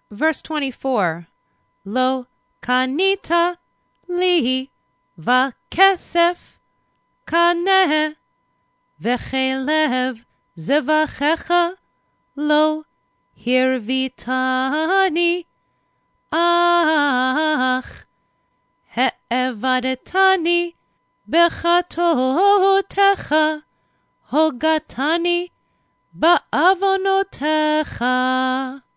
Verse 24. Lo kanita li vakesef kaneh vechelev zevachecha lo hirvitani ach he'evadetani bechatotecha hogatani ba'avonotecha.